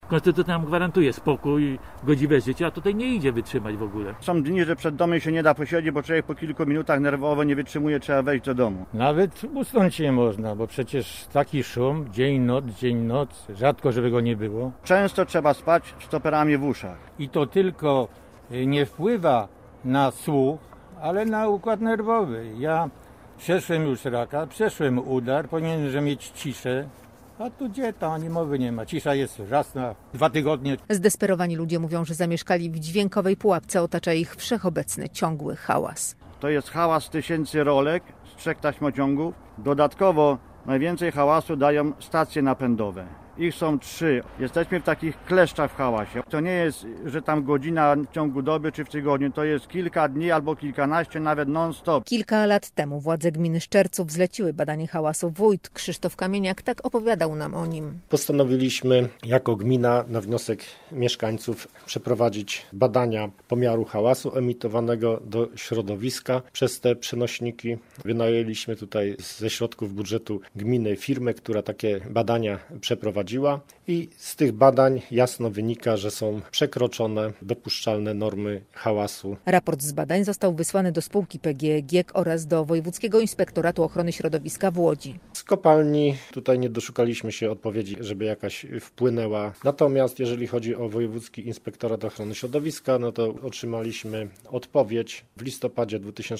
Konstytucja nam gwarantuje spokój, godziwe życie, a tutaj nie idzie wytrzymać w ogóle. Są dni, że przed domem się nie da posiedzieć, bo człowiek po kilku minutach nerwowo nie wytrzymuje, trzeba wejść do domu. Nawet usnąć nie można, bo przecież taki szum, dzień, noc, rzadko żeby go nie było. Często trzeba spać z stoperami w uszach. I to tylko nie wpływa na słuch, ale na układ nerwowy. Ja przeszłem już raka, przeszłem udar, powinienem mieć ciszę. A tu gdzie to? Ani mowy nie ma. Cisza jest raz na 2 tygodnie. Zdesperowani ludzie mówią, że zamieszkali w dźwiękowej pułapce, otacza ich wszechobecny, ciągły hałas. To jest hałas tysięcy rolek z 3 taśmociągów. Dodatkowo najwięcej hałasu dają stacje napędowe. Ich są 3. Jesteśmy w takich kleszczach w hałasie. To nie jest, że tam godzina w ciągu doby czy w tygodniu. To jest kilka dni albo kilkanaście, nawet non-stop. Kilka lat temu władze gminy Szczerców zleciły badanie hałasu. Wójt Krzysztof Kamieniak tak opowiadał nam o nim. Postanowiliśmy jako gmina na wniosek mieszkańców przeprowadzić badania pomiaru hałasu emitowanego do środowiska przez te przenośniki. Wynajęliśmy tutaj ze środków budżetu gminy firmę, która takie badania przeprowadziła i z tych badań jasno wynika, że są przekroczone dopuszczalne normy hałasu. Raport z badań został wysłany do spółki PGE GiEK oraz do Wojewódzkiego Inspektoratu Ochrony Środowiska w Łodzi. Z kopalni tutaj nie doszukaliśmy się odpowiedzi, żeby jakaś wpłynęła. Natomiast jeżeli chodzi o Wojewódzki Inspektorat Ochrony Środowiska, no to otrzymaliśmy odpowiedź w listopadzie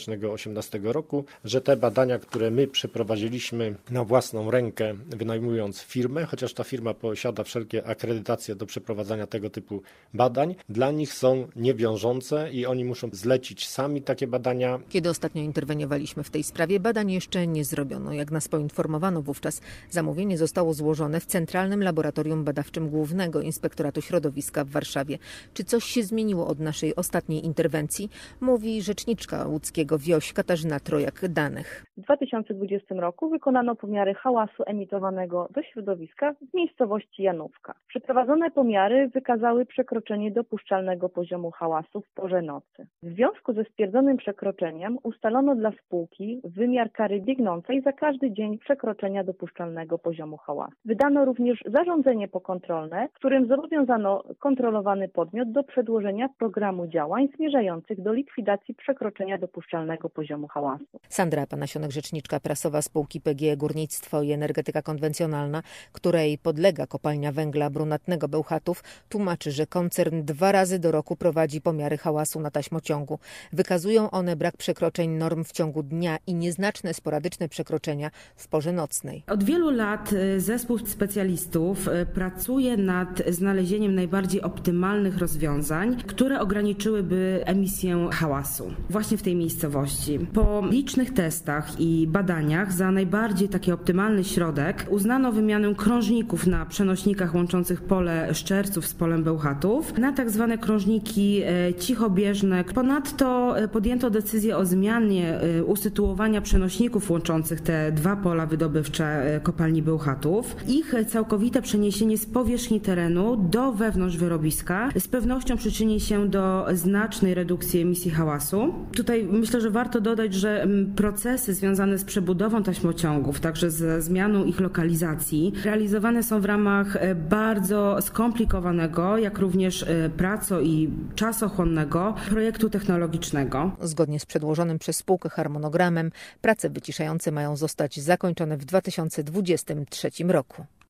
2018 roku, że te badania, które my przeprowadziliśmy na własną rękę, wynajmując firmę, chociaż ta firma posiada wszelkie akredytacje do przeprowadzania tego typu badań, dla nich są niewiążące i oni muszą zlecić sami takie badania. Kiedy ostatnio interweniowaliśmy w tej sprawie, badań jeszcze nie zrobiono. Jak nas poinformowano wówczas, zamówienie zostało złożone w Centralnym Laboratorium Badawczym Głównego Inspektoratu Środowiska w Warszawie. Czy coś się zmieniło od naszej ostatniej interwencji? Mówi rzeczniczka łódzkiego WIOŚ Katarzyna Trojak-Danych. W 2020 roku wykonano pomiary hałasu emitowanego do środowiska w miejscowości Janówka. Przeprowadzone pomiary wykazały przekroczenie dopuszczalnego poziomu hałasu w porze nocy. W związku ze stwierdzonym przekroczeniem ustalono dla spółki wymiar kary biegnącej za każdy dzień przekroczenia dopuszczalnego poziomu hałasu. Wydano również zarządzenie pokontrolne, którym zobowiązano kontrolowany podmiot do przedłożenia programu działań zmierzających do likwidacji przekroczenia dopuszczalnego poziomu hałasu. Sandra Panasionek, rzeczniczka prasowa spółki PGE Górnictwo i Energetyka Konwencjonalna, której podlega kopalnia węgla brunatnego Bełchatów, tłumaczy, że koncern 2 razy do roku prowadzi pomiary hałasu na taśmociągu. Wykazują one brak przekroczeń norm w ciągu dnia i nieznaczne sporadyczne przekroczenia w porze nocnej. Od wielu lat zespół specjalistów pracuje nad znalezieniem najbardziej optymalnych rozwiązań, które ograniczyłyby emisję hałasu właśnie w tej miejscowości. Po licznych testach i badaniach za najbardziej taki optymalny środek uznano wymianę krążników na przenośnikach łączących pole Szczerców z polem Bełchatów na tak zwane krążniki cichobieżne. Ponadto podjęto decyzję o zmianie usytuowania przenośników łączących te 2 pola wydobywcze kopalni Bełchatów. Ich całkowite przeniesienie z powierzchni terenu do wewnątrz wyrobiska z pewnością przyczyni się do znacznej redukcji emisji hałasu. Tutaj myślę, że warto dodać, że procesy związane z przebudową taśmociągów, także ze zmianą ich lokalizacji, realizowane są w ramach bardzo skomplikowanego, jak również praco- i czasochłonnego projektu technologicznego. Zgodnie z przedłożonym przez spółkę harmonogramem, prace wyciszające mają zostać zakończone w 2023 roku.